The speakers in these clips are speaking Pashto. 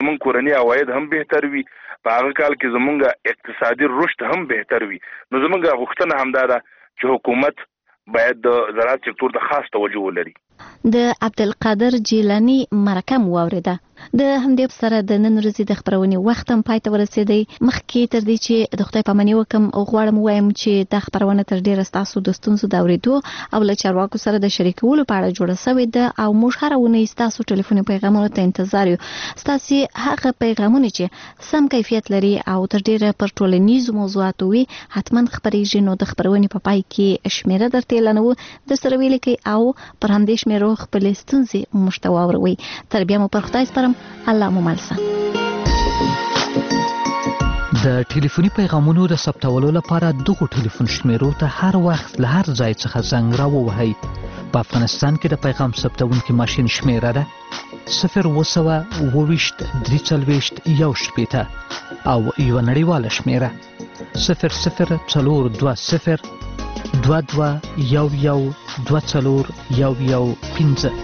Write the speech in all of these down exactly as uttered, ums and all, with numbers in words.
زمونږ کورني عواید هم بهتر وي، په هغه کال کې زمونږ اقتصادي رشد هم بهتر وي. نو زمونږ غوښتنه همدا ده چې حکومت باید د زراعت سکتور ته خاص توجه ولري. د عبدالقادر جیلانی مرکه مو واورېده. د همدې سره د نن ورځې د خبرونې وخت هم پای ته ورسېدی. مخکې تر دې چې د خدای پاماني وکم غواړم ووایم چې دا خبرونه تر ډېره ستاسو د ستونزو د اورېدو او له چارواکو سره د شریکولو په اړه جوړه سوې ده او موږ هره اونۍ ستاسو ټلیفوني پیغامونو ته انتظار یو. ستاسې هغه پیغامونه چې سم کیفیت لري او تر ډېره پر ټولنیزو موضوعاتو وي حتما خپرېږي. نو د خبرونې په پای کې شمیره درته اعلانوو، درسره ولیکئ او پر همدې شمیرو خپلې ستونزې موږ ته واوروئ. تر بیا مو پر خدای سپارم. الله مو مل شه. د ټلیفوني پیغامونو د ثبتولو لپاره دغو ټلیفون شمیرو ته هر وخت له هر ځای څخه زنګ راووهئ. په افغانستان کې د پیغام ثبتونکي ماشین شمیره ده صفر اوه سوه اوه ویشت درې څلوېښت یو شپېته او یوه نړیواله شمیره صفر صفر څلور دوه صفر دوه دوه یو یو دوه څلور یو یو پنځه.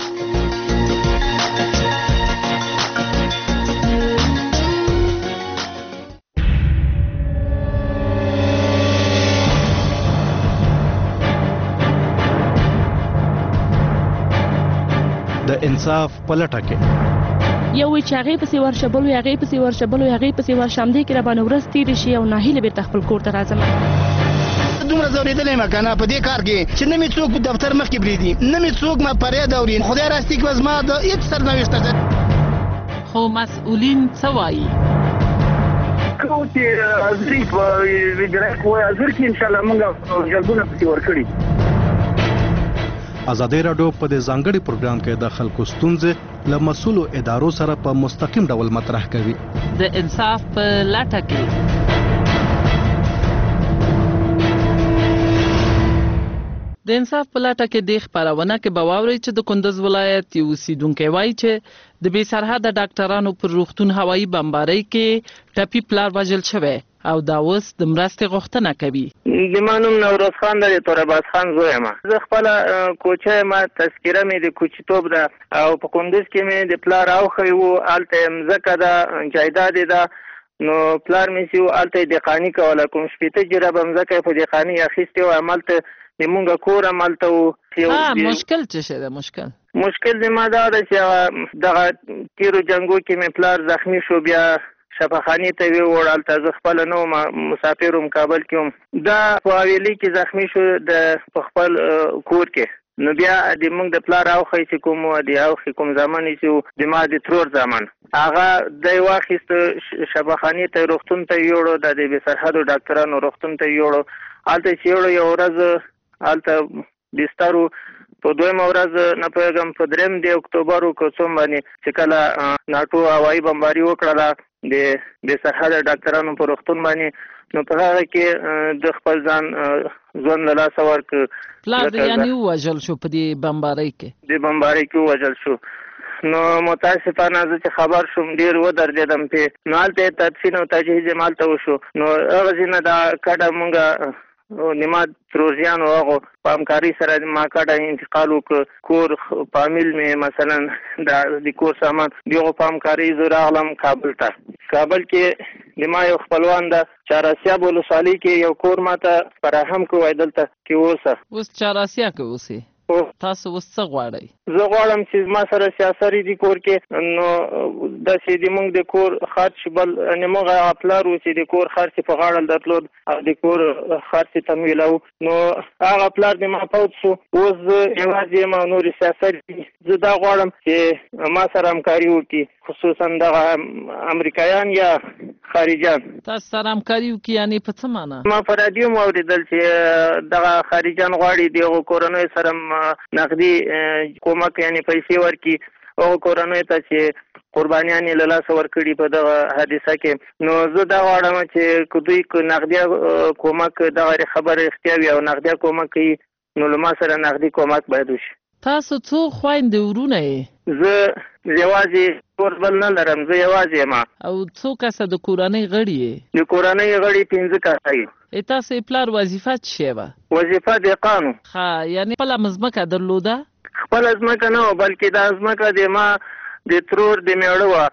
د انصاف په لټه کې یو وی چې هغې پسې ورشه، بل وی هغې پسې ورشه، بل وی هغې پسې ورشه، همدې کې راباندې ورځ تېرې شي او ناهیله بېرته خپل کور ته راځم. دومره ځورېدلی یم که نه په دې کار کې چې نه مې څوک دفتر مخکې پرېږدي، نه مې څوک ما فریاد اوري. خدای راستي که زما د هېڅ سرنوشت ته خو مسؤلین څه وایي؟ کوم چې حاضري په اجرایه قوه حاضر کړي انشاءالله موږ جلبونه پسې ورکړي. ازادي راډیو په دې ځانګړي پروګرام کې د خلکو ستونزې له مسؤلو ادارو سره په مستقیم ډول مطرح کوي. د انصاف په لټه کې د انصاف په لټه کې د خبرونه کې به واورئ چې د کندز ولایت یو اوسیدونکی وایي چې د بې سرحده ډاکټرانو پر روغتون هوایي بمبارۍ کې ټپي پلار وژل شوی او دا اوس د مرستې غوښتنه کوي. د ما نوم نوروز خان دی، د تورباز خان زوی یم. زه خپله کوچه یم، تذکره مې د کوچیتوب ده او په کندز کې مې د پلار اوښی و، هلته یې مځکه ده، جایداد یې ده. نو پلار مې چې و هلته یې دهقاني کوله، کوم شپېته جرابه مځکه یې په دهقاني اخیستې وه. هملته د مونږ کور هملته و. مشکل څه شی ده؟ مشکل مشکل د ما دا ده چې دغه تېرو جنګو کې مې پلار زخمي شو، بیا شفاخانې ته یې ووړ. هلته زه خپله نه وم، مسافر وم، کابل کې وم. دا په حویلۍ کې زخمي شو د په خپل کور کې. نو بیا د موږ د پلار اوښی چې کوم و، د اوښي کوم زامن یې چې و، د ما د ترور زامن، هغه دی واخیست شفاخانې ته روغتون ته یې یوړو، د د بې سرحدو ډاکټرانو روغتون ته یې یوړو. هلته چې یوړو یو ورځ هلته بستر و. په دویمه ورځ نه پوهېږم په درېیم د اکتوبر و که څوم باندې چې کله ناټو هوایي بمباري وکړله د بې سرحده ډاکټرانو په روغتون باندې، نو په هغه کې د خپل ځان ژوند له لاسه ورکړ. پلار دې یعنې ووژل شو په دې بمبارۍ کې؟ د بمبارۍ کې ووژل شو. نو متاسفانه زه چې خبر شوم ډېر ودردېدم پې. نو هلته یې تدفین او تجهیز یې هلته وشو. نو هغسې نه دا کډه مونږ نیما تروزیانو هغو په همکارۍ سره ما کډه انتقال وکړ. کور فامیل مې مثلا د کور سامان د هغو په همکارۍ زه راغلم کابل ته. کابل کې د ما یو خپلوان ده چهاراسیاب ولسوالۍ کې یو کور ما ته فراهم کړی، دلته کې اوسه. اوس چهاراسیا کې اوسې؟ تاسو اوس څه غواړئ؟ زه غواړم چې ما سره سیاسري دي کور کې، نو داسې د موږ د کور خرچ بل موږ هغه پلار و چې د کور خرچ په غاړه درلود او د کور خرچ تمویلو. نو هغه پلار د ما فوت شو. اوس زه یوازې یم او نورې سیاسري دي. زه دا غواړم چې ما سره همکاري وکړي، خصوصا دغه امریکایان یا خارجان. تاسو سره همکاري وکړي یعنې په څه معنا؟ ما په راډیو مو اورېدل چې دغه خارجان غواړي د هغو کورنیو سره نقدي کومک یعنې پیسې ورکړي هغو کورنیو ته چې قربانیان یې له لاسه ورکړي په دغه حادثه کې. نو زه دا غواړم چې که دوی که نقدي کومک دغه خبره رښتیا وي او نقدي کومک کوي، نو له ما سره نقدي کومک باید وشي. تاسو څو خویندې ورونه یې؟ زه یوازې کور بل نه لرم، زه یوازې یم. او څو کسه د کورنۍ غړي یې؟ د کورنۍ غړي پنځه کسه یو. تاسو یې پلار وظیفه څه شی وه؟ وظیفه دهقان و. ښه، یعنې خپله مځمکه درلوده؟ خپله ځمکه نه وه، بلکې دا ځمکه د ما د ترور د مېړه وه.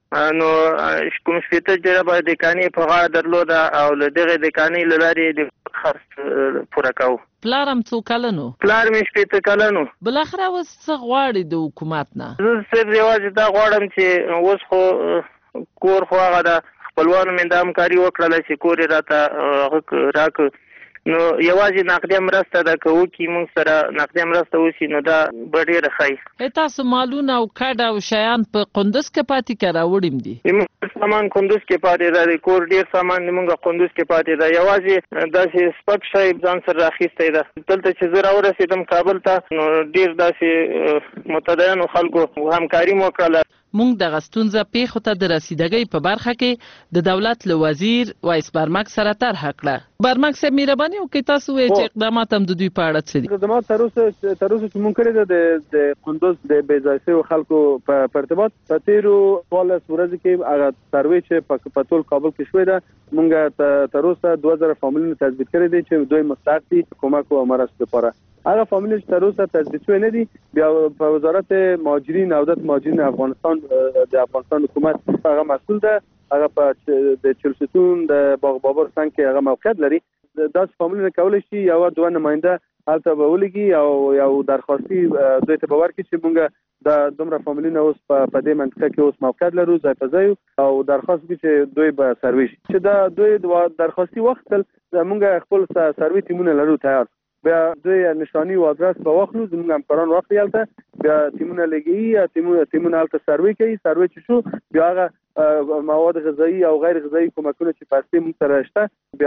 نو کوم شپېته جرابه د کانې په غاړه درلوده او له دغه د کانې له لارې د خرڅ پوره کوو. پلار هم څو کلن و؟ پلار مې شپېته کلن و. بالاخره اوس څه غواړې د حکومت نه؟ زه صرف یوازې دا غواړم چې اوس خو کور خو هغه ده، خپلوانو مې دا همکاري وکړله چې کور یې راته هغه راکړه، نو یوازې نقدي مرسته ده، که وکړي موږ سره نقدي مرسته وشي نو دا به ډېره ښایي. تاسو مالونه او کډ او شیان په قندوز کې پاتې که راوړیم دي؟ زموږ سامان قندوز کې پاتې ده، د کور ډېر سامان زموږ قندوز کې پاتې ده، یوازې داسې سپک شی ځان سره راخیستی ده. دلته چې زه راورسېدم کابل ته نو ډېر داسې متدینو خلکو همکاري مو وکړله. مونږ دغه ستونزه پیښو ته د رسیدګۍ په برخه کې د دولت له وزیر وایس برمک سره طرحه کړه. برمک صاحب مهرباني وکړئ تاسو وایئ چې اقدامات هم د دوی په اړه څه دي؟ اقدامات تر اوسه تر اوسه چې مونږ کړي ده د قندوز د بې ځای شویو خلکو په ارتباط په تېرو څوارلس ورځو کې هغه سروې چې په ټول کابل کې شوې ده، مونږ تر اوسه دوه زره فامیلونه تثبیت کړي دي چې دوی مستحق دي کومک او مرستې لپاره. هغه فامیل چې تر اوسه تثبیت شوی نه دي، بیا په وزارت مهاجرین او عودت مهاجرین افغانستان د افغانستان حکومت هغه مسؤل ده، هغه په د چلستون د باغ بابر څنګ کې هغه موقعیت لري. داسې فامیلونه کولی شي یو دوه نماینده هلته به ولګي او یو درخواستي دوی ته به ورکړي چې موږ د دومره فامیلونه اوس په دې منطقه کې اوس موقعیت لرو ځای په ځای او درخواست وکړي چې دوی به سروې شي. چې دا دوی درخواستي وختل موږ خپل سروې ټیمونه لرو تیار، بیا دوی نشانی او ادرس به واخلو، زموږ همکاران واخلي هلته، بیا ټیمونه لګي، ټیمونه ټیمونه هلته سروې کوي، سروې چې شو بیا هغه مواد غذایی او غیر غذایی کومکونه چې پاتې موږ سره شته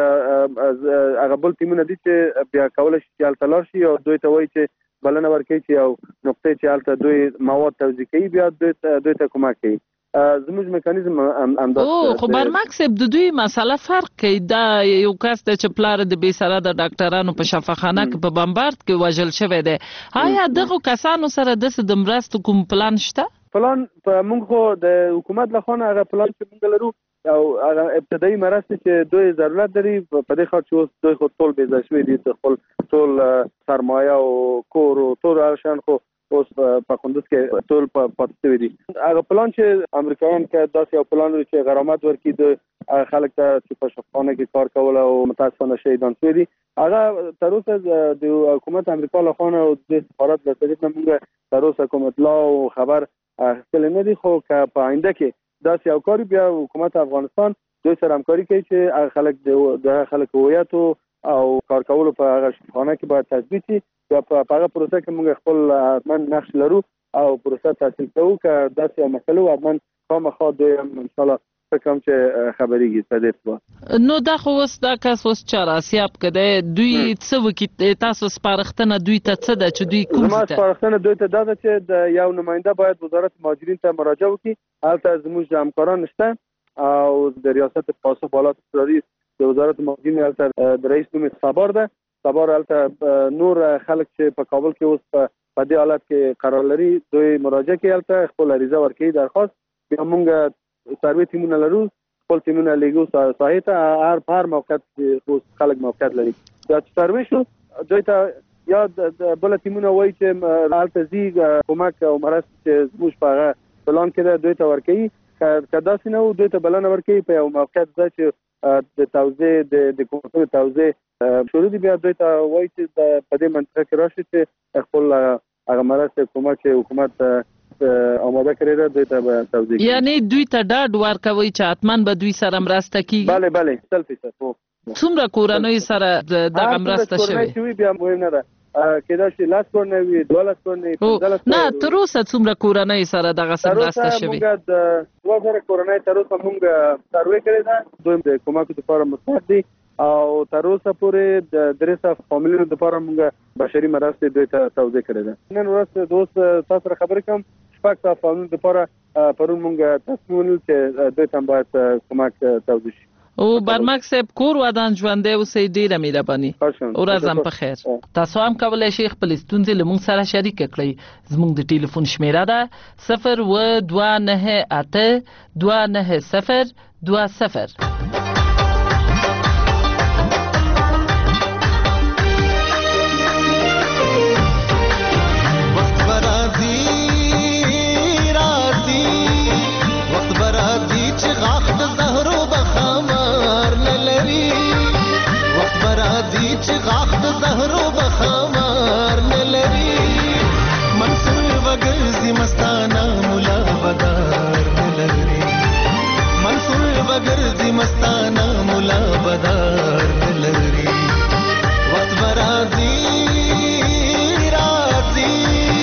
بیا هغه بل ټیمونه دي چې بیا کولی شي چې هلته لاړ شي او دوی ته وایي چې بلنه ورکوي چې یو نقطې چې هلته دوی مواد توزیع کوي بیا دوی ته کومک کوي. زموږ میکانیزم همداسې. او خو برمک صاحب د دوی مسله فرق کوي، دا یو کس دی چې پلار د بې سرحده ډاکټرانو په شفاخانه کې په بمبارد کې وژل شوی دی، آیا دغو کسانو سره داسې د مرستو کوم پلان شته؟ پلان په موږ خو د حکومت له خوا نه هغه پلان چې موږ لرو او هغه ابتدایي مرستې چې دوی ضرورت لري په دې خاطر چې اوس دوی خو ټول بې ځای شوي دي، خپل ټول سرمایه او کور او ټول هغه شیان خو اوس په قندوز کې ټول پاتې شوي دي. هغه پلان چې امریکایان کې داسې یو پلان لري چې غرامت ورکړي د خلک ته چې په شفاخانه کې کار کول او متاسفانه شهیدان شوي دي، هغه تر اوسه د حکومت امریکا له خوا نه او د سفارت له طرف نه موږ تر اوسه کوم اطلاع او خبر اخیستلی نه دي. خو که په آینده کې داسې یو کار بیا حکومت افغانستان دوی سره همکاري کوي چې هغه خلک د خلک هویت او کار کولو په هغه شفاخانه کې باید تثبیت شي، یا په هغه پروسه کې موږ خپل حتما نقش لرو او پروسه تحصیل کوو. که داسې یو مسله وي حتما خامخا دوی هم انشاءالله فکر کوم چې خبرېږي په دې اتباع. نو دا خو اوس دا کس اوس چاراسیاب که دی دوی څه وکړي؟ تاسو سپارښتنه دوی ته څه ده چې دوی کوم زما سپارښتنه دوی ته دا ده چې د یو نماینده باید وزارت مهاجرین ته مراجعه وکړي، هلته زموږ همکاران شته او د ریاست پاسخ بالات اضطراري د وزارت مهاجرین هلته د رئیس نوم صبار ده، صبار هلته نور خلک چې په کابل کې اوس په دې حالت کې قرار لري دوی مراجعه کوي، هلته خپل عریضه ورکوي درخواست، بیا موږ سروې ټیمونه لرو، خپل ټیمونه لګو ساحې ته، هر په هر موقعیت کې خلک موقعیت لري. دا چې سروې شو دوی ته یا بله ټیمونه وایي چې هلته ځي کومک او مرستې چې زموږ په هغه پلان کې ده دوی ته ورکوي، که داسې نه و دوی ته بلنه ورکوي په یو موقعیت ځای چې د توزیع د کومکونو توزیع شروع دي، بیا دوی ته وایي چې په دې منطقه کې راشي چې خپل هغه مرستې کومک چې حکومت آماده کړی ده دوی ته به توزیع کړي. یعنی دوی ته ډاډ ورکوي چې حتما به دوی سره مرسته کیږي؟ بله بله سل فیصد. څومره کورنۍ سره دغه مرسته شوې؟ کورنۍ بیا مهم نه ده، کېدای شي لاس کورنۍ وي، دولس کورنۍ، پنځلس نه تر اوسه څومره کورنۍ سره دغسې مرسته شوې؟ تر اوسه موږ د دوه زره کورنۍ تر اوسه موږ سروې کړې ده، دوی د کومکو دپاره مستحق دي او تر اوسه پورې د درې سوه فامیلونو دپاره موږ بشري مرستې دوی ته توزیع کړې ده. نن ورځ د اوس تاسو سره خبرې کوم شپږ سوه فامیلونو دپاره پرون موږ تصمیم ونیول چې دوی ته هم باید کومک توزیع شي. او برمک صاحب کور ودان ژوندی اوسئ، ډېره مهرباني، ورځ هم په خیر. تاسو هم کولی شئ خپلې ستونزې له موږ سره شریکه کړئ. زموږ د ټلیفون شمیره ده صفر اووه دوه نهه اته دوه نهه صفر دوه صفر. وقت برازي راسي وقت برازي غاخ د زهرو بخمار نه لري وخت به راځي چې غاخ د زهرو بخمار نه لري منصور وګرځي مستانه مولا بدار نه لري منصور وګرځي مستانه مولا بدار نه لري وخت به راځي راځي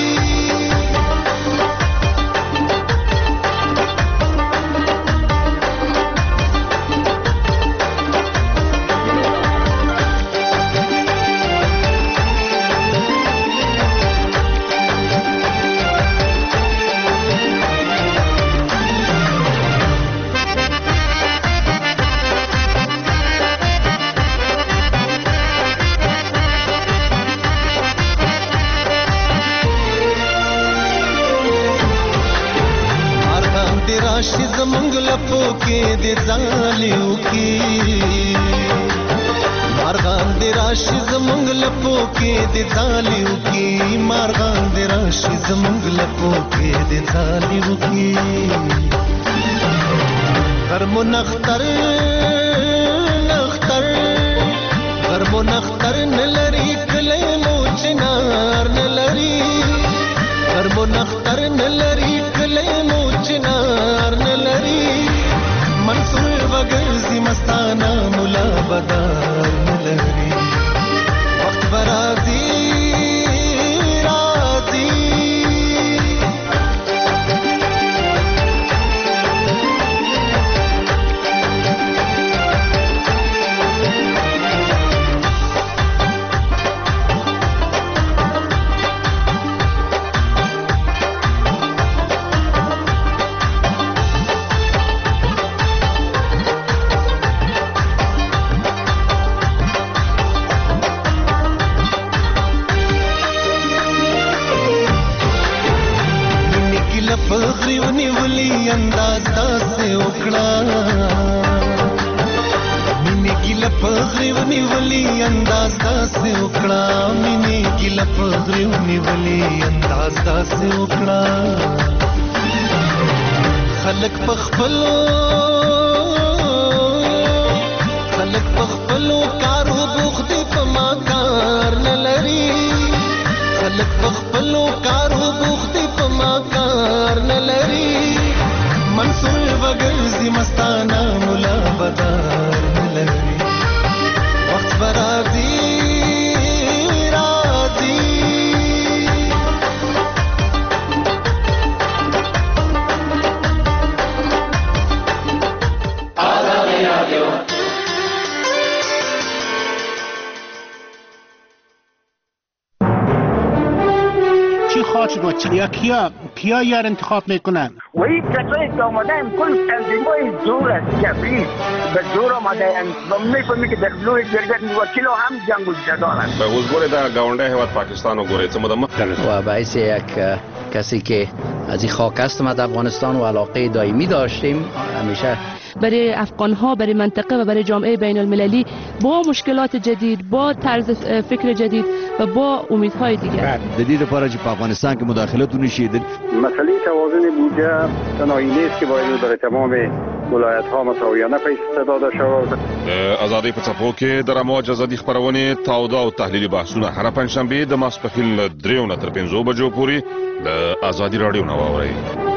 راشي زمونږ لپو کې د ځالیو کې مارغان د راشي زمونږ لپو کې د ځالیو کې مارغان د راشي زمونږ لپو کې د ځالیو کې غرمو نختر نختر غرمو نختر نلري کلی مو چنار نلري غرمو نختر نلري کلی مو چنار نلري منصور وګرځي مستانه مولا بدار نلري وخت برازي راځي فخری ولی انداز داسې وکړه مینې ګیله فخری ولی انداز داسې وکړه مینې ګیله فخری ولی انداز داسې وکړه خلک په خپلو خلک په خپلو کارو بوخت دي په ما کار نه لري خلک په خپلو کارو بوخت دي په ما کار نه لري منصور وګرځي مستانه مولا بدار نه لري وخت به راځي راځي آزادي رادیو خواهد یا کیا کیا یار انتخاب میکنن و این کسایی که آمدن کل تنظیمای زور است کبری به زور آمدن و میفهمی که در بلوی جرگت وکیل هم جنگ و جدارن به حضور در گاونده هواد پاکستان و گوریت مدام و باعث یک کسی که از این خاک است ما در افغانستان و علاقه دائمی داشتیم همیشه برای افغان ها برای منطقه و برای جامعه بین المللی با مشکلات جدید با طرز فکر جدید و با امیدهای دیگر جدید پاره چې په افغانستان کې مداخلت ونشي مسئله توازن بودجه تنهایی نیست که باید برای تمام ولایت ها مساویانه پیش داده شود آزادی په څپو کې د رموج ازادي خبرونه تاوده او تحلیلي بحثونه هر پنځشنبه د ماسپښین له دریو نه تر پنځو بجو پورې د آزادي رادیو نه واورئ